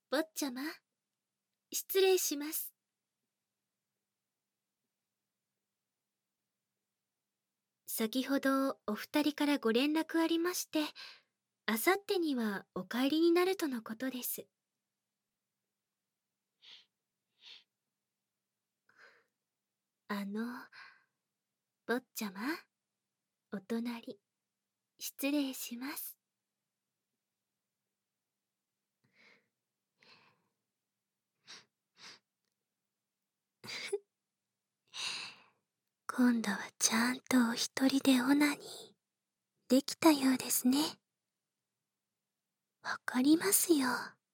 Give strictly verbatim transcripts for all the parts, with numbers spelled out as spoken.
坊ちゃま、失礼します。先ほどお二人からご連絡ありまして、あさってにはお帰りになるとのことです。あの、坊ちゃま、お隣、失礼します。今度はちゃんとお一人でオナニーできたようですね。わかりますよ。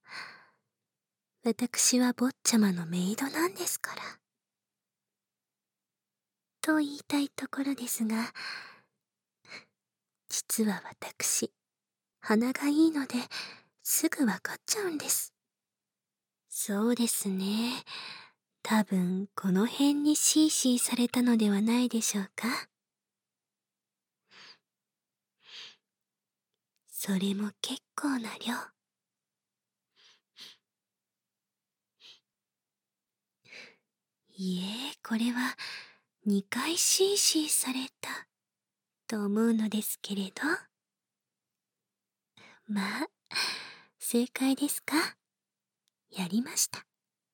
私は坊ちゃまのメイドなんですから。と言いたいところですが、実は私、鼻がいいので、すぐわかっちゃうんです。そうですね。多分、この辺にシーシーされたのではないでしょうか。それも結構な量。いえ、これはにかいシーシーされたと思うのですけれど。まあ、正解ですか？やりました。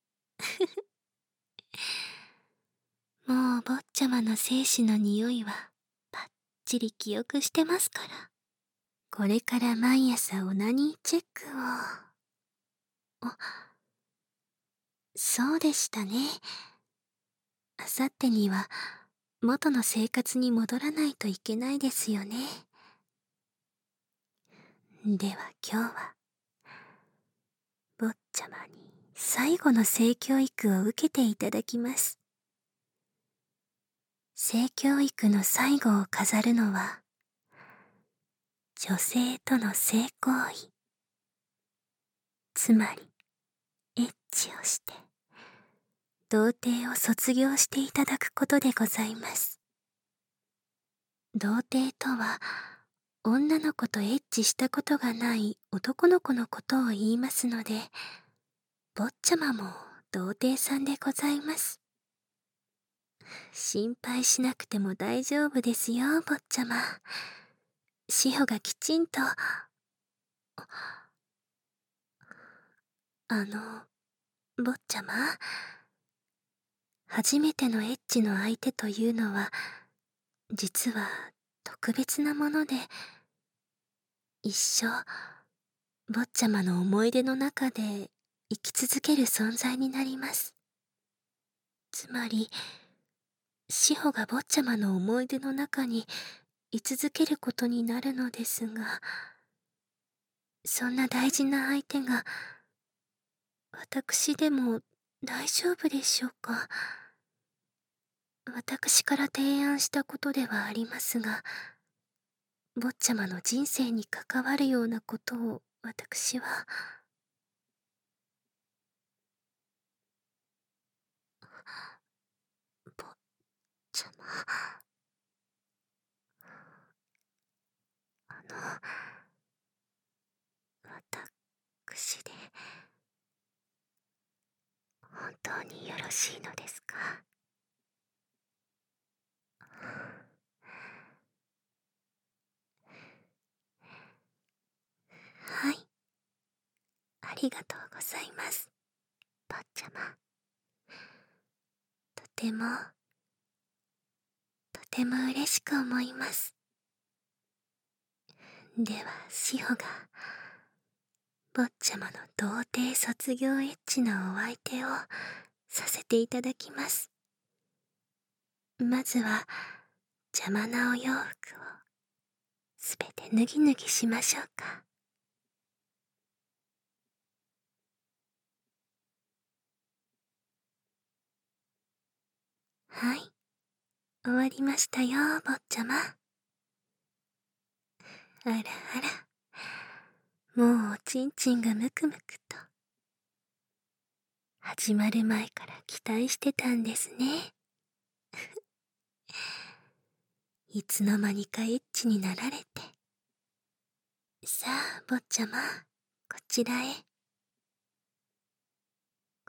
もう坊ちゃまの精子の匂いはバッチリ記憶してますから。これから毎朝オナニーチェックを。あ、そうでしたね。あさってには元の生活に戻らないといけないですよね。では今日は、坊ちゃまに最後の性教育を受けていただきます。性教育の最後を飾るのは、女性との性行為。つまり、エッチをして、童貞を卒業していただくことでございます。童貞とは、女の子とエッチしたことがない男の子のことを言いますので、坊ちゃまも童貞さんでございます。心配しなくても大丈夫ですよ、坊ちゃま。志保がきちんと。あの、坊ちゃま、初めてのエッチの相手というのは、実は特別なもので、一生、坊ちゃまの思い出の中で生き続ける存在になります。つまり、志保が坊ちゃまの思い出の中に居続けることになるのですが、そんな大事な相手が、私でも大丈夫でしょうか。私から提案したことではありますが、坊ちゃまの人生に関わるようなことを私は。坊ちゃま、あの、私で本当によろしいのですか？はい、ありがとうございます、坊ちゃま。とても、とても嬉しく思います。では、志保が、坊ちゃまの童貞卒業エッチなお相手をさせていただきます。まずは、邪魔なお洋服をすべて脱ぎ脱ぎしましょうか。はい、終わりましたよ、坊ちゃま。あらあら、もうおちんちんがムクムクと。始まる前から期待してたんですね。いつの間にかエッチになられて。さあ、坊ちゃま、こちらへ。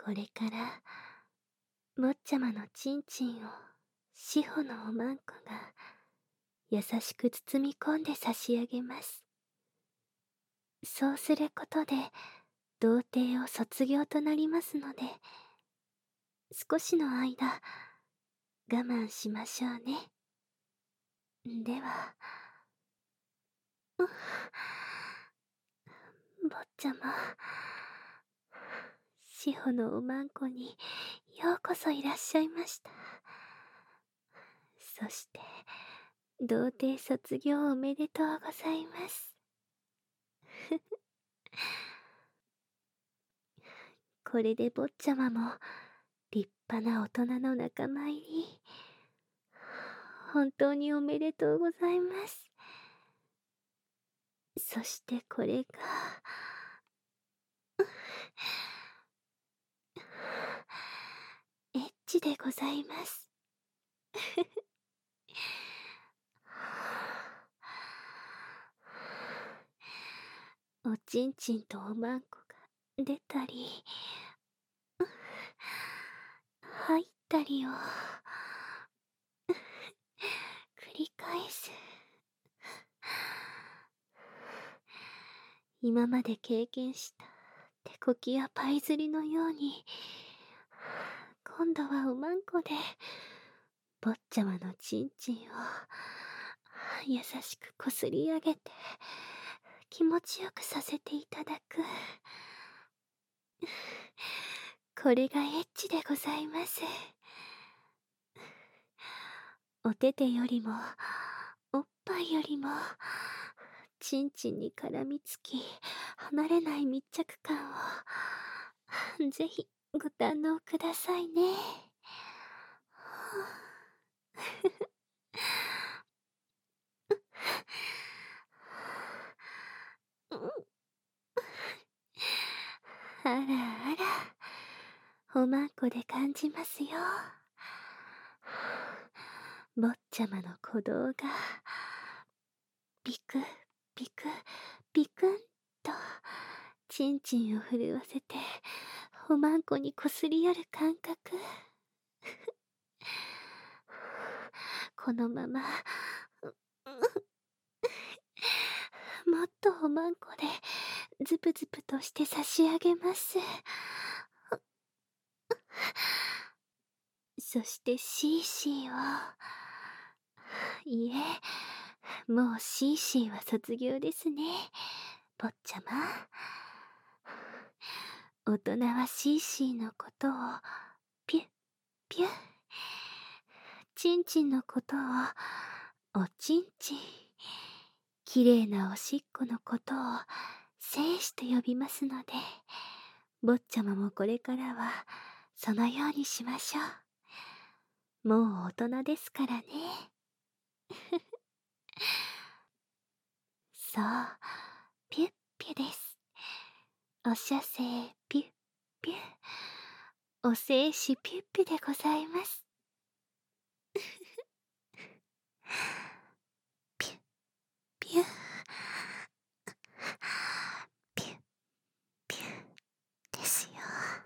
これから坊ちゃまのちんちんを志保のおまんこが優しく包み込んで差し上げます。そうすることで童貞を卒業となりますので、少しの間我慢しましょうね。では、うっ坊ちゃま、志保のおまんこにようこそいらっしゃいました。そして、童貞卒業おめでとうございます。これで坊ちゃまも立派な大人の仲間入り。本当におめでとうございます。そしてこれが、エッチでございます。おちんちんとおまんこが出たり、入ったりを繰り返す。今まで経験した手こきやパイ釣りのように、今度はおまんこで坊ちゃまのちんちんを優しくこすり上げて気持ちよくさせていただく。これがエッチでございます。お手手よりもおっぱいよりもちんちんに絡みつき離れない密着感をぜひご堪能くださいね。あらあら、おまんこで感じますよ。坊ちゃまの鼓動がピクピクピクンとちんちんを震わせておまんこにこすり寄る感覚。このままもっとおまんこでズプズプとして差し上げます。そしてシーシーを、いえ、もうシーシーは卒業ですね、坊ちゃま。大人はシーシーのことをピュッピュッ、チンチンのことをおちんちん、きれいなおしっこのことを精子と呼びますので、坊ちゃまもこれからはそのようにしましょう。もう大人ですからね。そう、ピュッピュです。お射精ピュッピュッ、お精子ピュッピュでございます。ピュッピュッ、ピュッピュッですよ。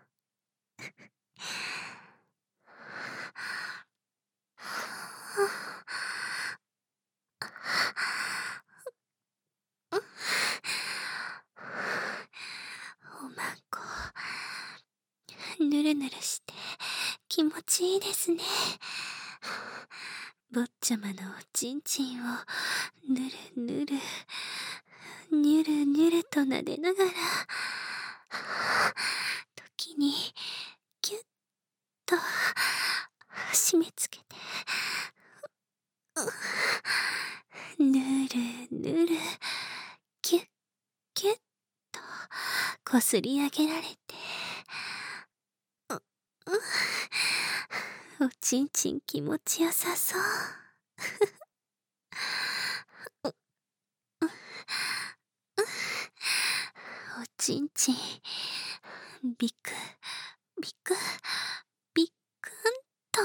おまんこ、ぬるぬるして気持ちいいですね。坊ちゃまのおちんちんをぬるぬるにゅるにゅると撫でながら、時にキュッと締め付けて、ぬるぬるキュッキュッとこすり上げられて、おちんちん気持ちよさそう。おちんちんビクビクビクンと。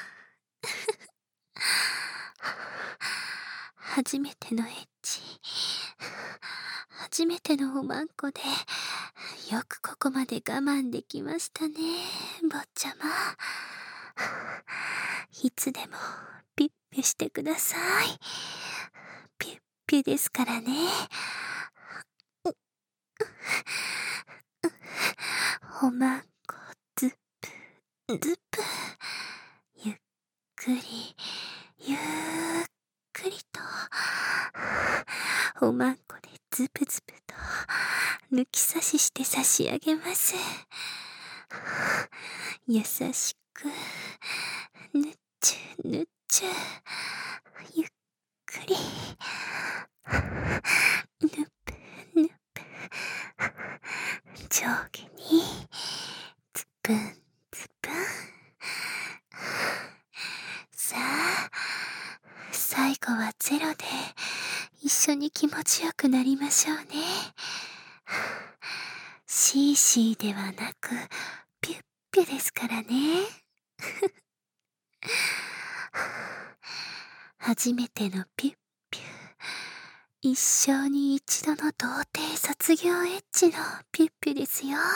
初めてのエッチ、初めてのおまんこでよくここまで我慢できましたね、坊ちゃま。いつでもピュッピュしてください。ピュッピュですからね。おまんこずっぷずっぷ。ゆっくりゆっくりとおまんこでズプズプと抜き差しして差し上げます。優しくぬっちゅぬっちゅゆっくりぬっぷぬっぷ上下につぷんつぷん。さあ最後はゼロで一緒に気持ちよくなりましょうね。シーシーではなくピュッピュですからね。初めてのピュッピュ、一生に一度の童貞卒業エッチのピュッピュですよ。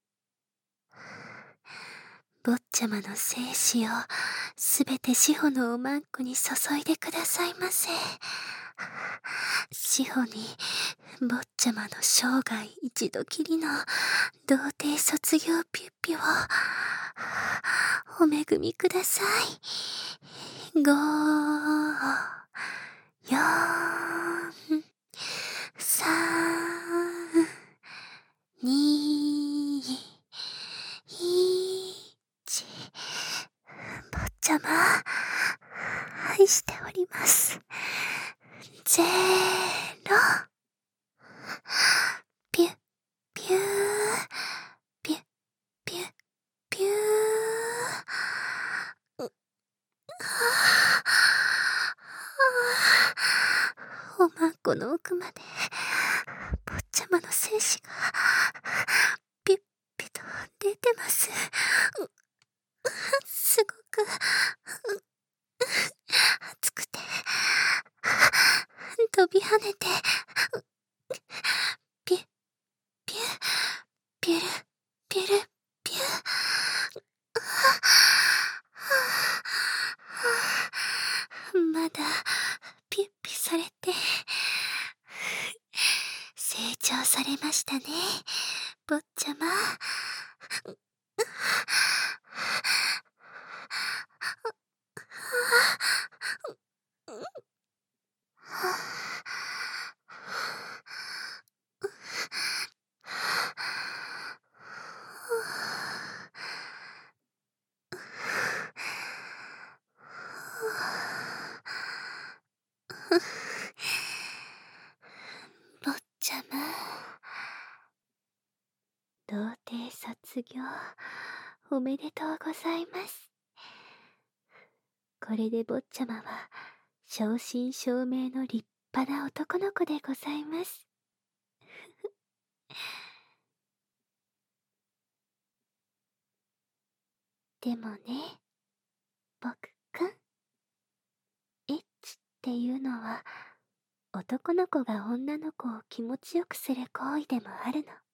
坊ちゃまの精子をすべて志保のおまんこに注いでくださいませ。志保に坊ちゃまの生涯一度きりの童貞卒業ピュッピュをお恵みください。ご、よん、さん、に、いち、坊ちゃま、愛しております。ゼロ、ピュッピュー、ピュッピュッピュー。おまんこの奥まで坊ちゃまの精子がピュッピュと出てます。すごく熱くて飛び跳ねてピュッピュッピュルピュルピュッ。まだピュッピュされて成長されましたね、坊ちゃま。坊ちゃま、童貞卒業おめでとうございます。これで坊ちゃまは正真正銘の立派な男の子でございます。でもね、僕くん、エッチっていうのは男の子が女の子を気持ちよくする行為でもあるの。